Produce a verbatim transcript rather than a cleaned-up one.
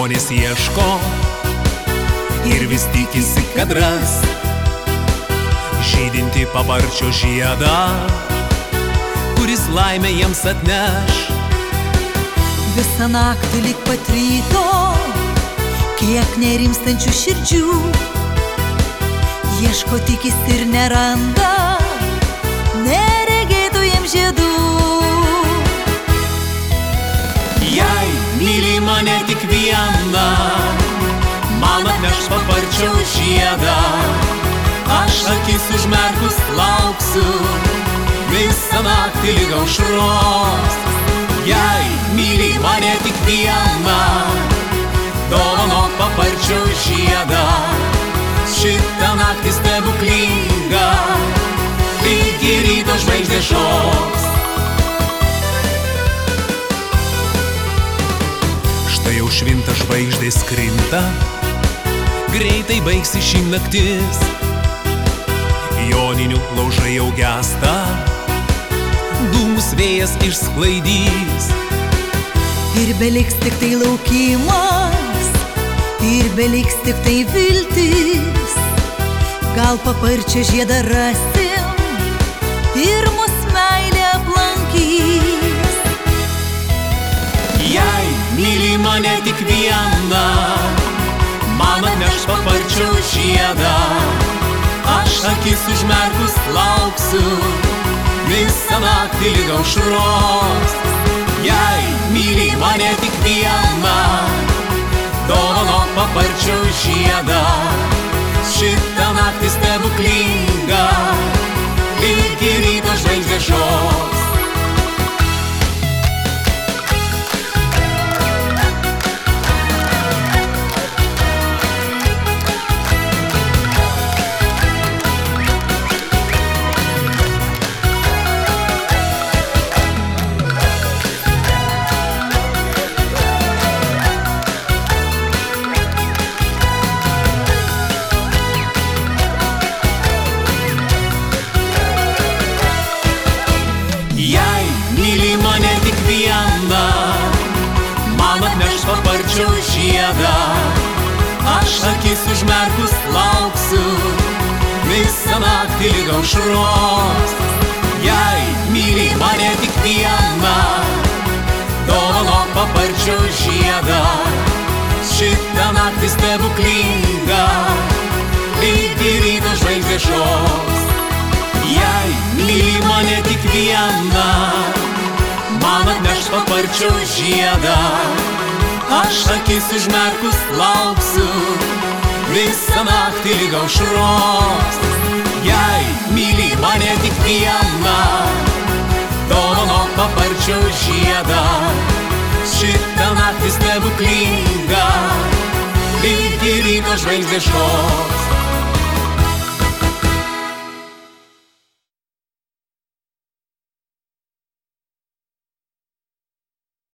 Žmonės ieško ir vis tikisi, kad ras žydinti paparčio žiedą, kuris laimę jiems atneš. Visą naktį lyg pat ryto, kiek nerimstančių širdžių ieško, tikisi ir neranda neregėtų jiems žiedų. Jei myli mane tik vieną, man atneš paparčio žiedą. Aš akis užmerkus lauksiu visą naktį lyg aušros. Jei myli mane tik vieną, dovanok paparčio žiedą. Šitą naktį stebuklinga, lygi ryto žvaigždė šoks. Štai jau švinta žvaigždės krinta, greitai baigsi ši naktis. Joninių laužai jau gęsta, dūmus vėjas išsklaidys. Ir beliks tik tai laukimas, ir beliks tik tai viltis. Gal paparčio žiedą rasim ir mus meilė aplankys. Jei myli mane tik vieną, man atneš paparčio žiedą. Aš akis užmerkus lauksiu visą naktį lyg aušros. Jei myli mane tik vieną, dovanok paparčio žiedą. Šitą naktį stebuklinga, lygi ryto žvaigždė šoks. Jei myli mane tik vieną, man atneš paparčio žiedą. Aš akis užmerkus lauksiu visą naktį lyg aušros. Jei myli mane tik vieną, dovanok paparčio žiedą. Šitą naktį stebuklinga, lygi ryto žvaigždė šoks. Jei myli mane tik vieną, man atneš paparčio žiedą. Aš akis užmerkus lauksiu visą naktį lyg aušros. Jei myli mane tik vieną, dovanok paparčio žiedą. Šitą naktį stebuklinga, lygi ryto žvaigždė šoks.